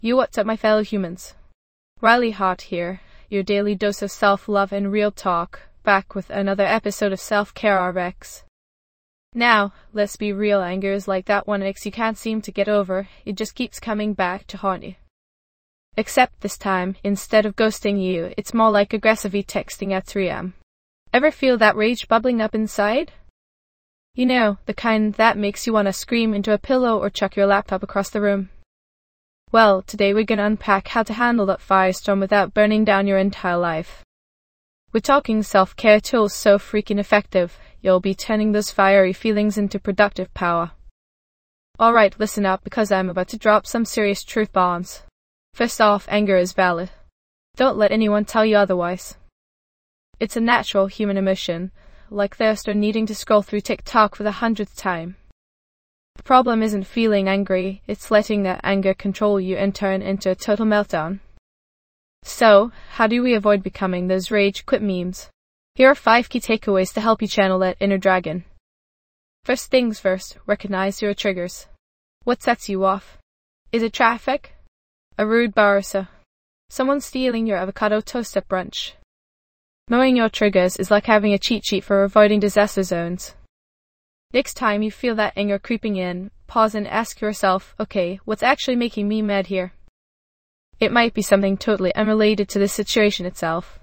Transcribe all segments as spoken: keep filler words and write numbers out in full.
You what's up, my fellow humans? Riley Hot here, your daily dose of self-love and real talk, back with another episode of Self-Care R X. Now, let's be real, anger is like that one ex you can't seem to get over, it just keeps coming back to haunt you. Except this time, instead of ghosting you, it's more like aggressively texting at three a m Ever feel that rage bubbling up inside? You know, the kind that makes you want to scream into a pillow or chuck your laptop across the room. Well, today we're gonna unpack how to handle that firestorm without burning down your entire life. We're talking self-care tools so freaking effective, you'll be turning those fiery feelings into productive power. Alright, listen up because I'm about to drop some serious truth bombs. First off, anger is valid. Don't let anyone tell you otherwise. It's a natural human emotion, like thirst or needing to scroll through TikTok for the hundredth time. The problem isn't feeling angry, it's letting that anger control you and turn into a total meltdown. So, how do we avoid becoming those rage quit memes? Here are five key takeaways to help you channel that inner dragon. First things first, recognize your triggers. What sets you off? Is it traffic? A rude barista? Someone stealing your avocado toast at brunch? Knowing your triggers is like having a cheat sheet for avoiding disaster zones. Next time you feel that anger creeping in, pause and ask yourself, okay, what's actually making me mad here? It might be something totally unrelated to the situation itself.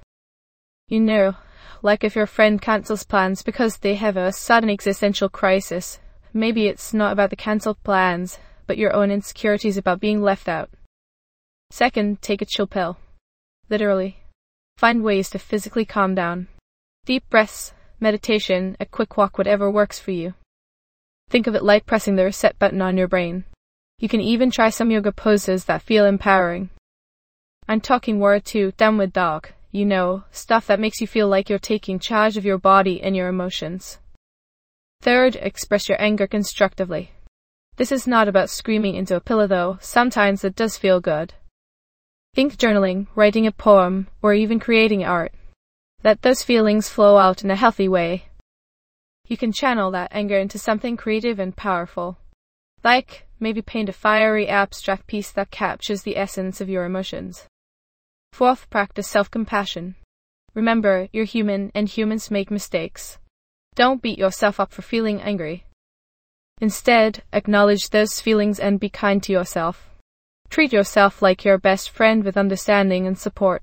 You know, like if your friend cancels plans because they have a sudden existential crisis. Maybe it's not about the cancelled plans, but your own insecurities about being left out. Second, take a chill pill. Literally. Find ways to physically calm down. Deep breaths, meditation, a quick walk, whatever works for you. Think of it like pressing the reset button on your brain. You can even try some yoga poses that feel empowering. I'm talking warrior two, downward dog. You know, stuff that makes you feel like you're taking charge of your body and your emotions. Third, express your anger constructively. This is not about screaming into a pillow though, sometimes it does feel good. Think journaling, writing a poem, or even creating art. Let those feelings flow out in a healthy way. You can channel that anger into something creative and powerful. Like, maybe paint a fiery abstract piece that captures the essence of your emotions. Fourth, practice self-compassion. Remember, you're human and humans make mistakes. Don't beat yourself up for feeling angry. Instead, acknowledge those feelings and be kind to yourself. Treat yourself like your best friend with understanding and support.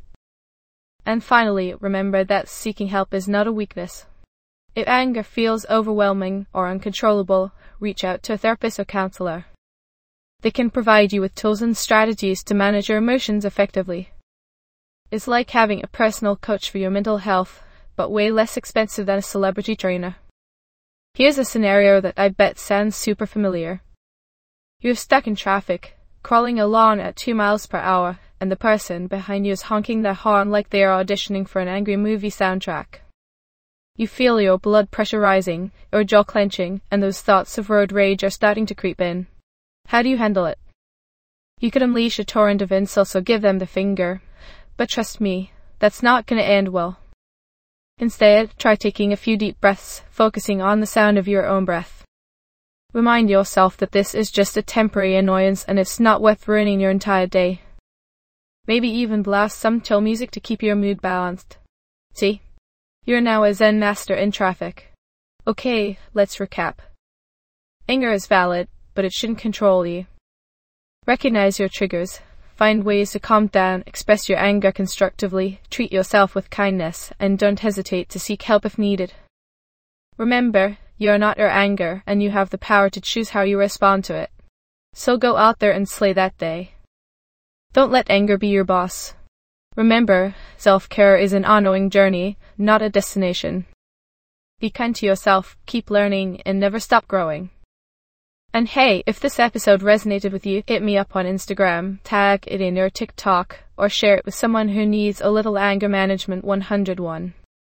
And finally, remember that seeking help is not a weakness. If anger feels overwhelming or uncontrollable, reach out to a therapist or counselor. They can provide you with tools and strategies to manage your emotions effectively. It's like having a personal coach for your mental health, but way less expensive than a celebrity trainer. Here's a scenario that I bet sounds super familiar. You're stuck in traffic, crawling along at two miles per hour, and the person behind you is honking their horn like they are auditioning for an angry movie soundtrack. You feel your blood pressure rising, your jaw clenching, and those thoughts of road rage are starting to creep in. How do you handle it? You could unleash a torrent of insults or give them the finger, but trust me, that's not going to end well. Instead, try taking a few deep breaths, focusing on the sound of your own breath. Remind yourself that this is just a temporary annoyance and it's not worth ruining your entire day. Maybe even blast some chill music to keep your mood balanced. See? You're now a Zen master in traffic. Okay, let's recap. Anger is valid, but it shouldn't control you. Recognize your triggers. Find ways to calm down, express your anger constructively, treat yourself with kindness, and don't hesitate to seek help if needed. Remember, you're not your anger, and you have the power to choose how you respond to it. So go out there and slay that day. Don't let anger be your boss. Remember, self-care is an ongoing journey, not a destination. Be kind to yourself, keep learning, and never stop growing. And hey, if this episode resonated with you, hit me up on Instagram, tag it in your TikTok, or share it with someone who needs a little anger management one oh one.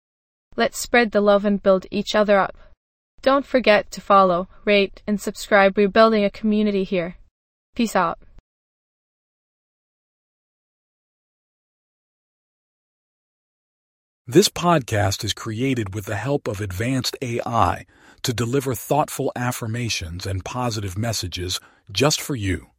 Let's spread the love and build each other up. Don't forget to follow, rate, and subscribe. We're building a community here. Peace out. This podcast is created with the help of advanced A I to deliver thoughtful affirmations and positive messages just for you.